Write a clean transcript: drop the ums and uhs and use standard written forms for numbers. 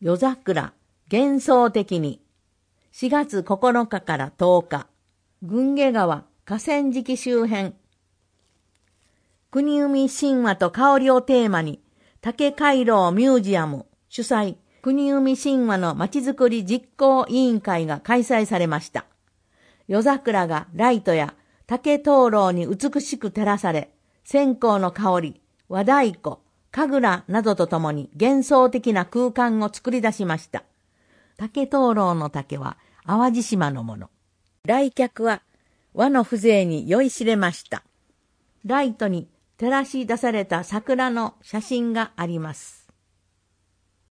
夜桜、幻想的に。4月9日から10日。郡家川、河川敷周辺。国生神話と香りをテーマに、竹回廊ミュージアム主催、国生神話のまちづくり実行委員会が開催されました。夜桜がライトや竹灯籠に美しく照らされ、線香の香り、和太鼓、神楽などとともに幻想的な空間を作り出しました。竹灯籠の竹は淡路島のもの。来客は和の風情に酔いしれました。ライトに照らし出された桜の写真があります。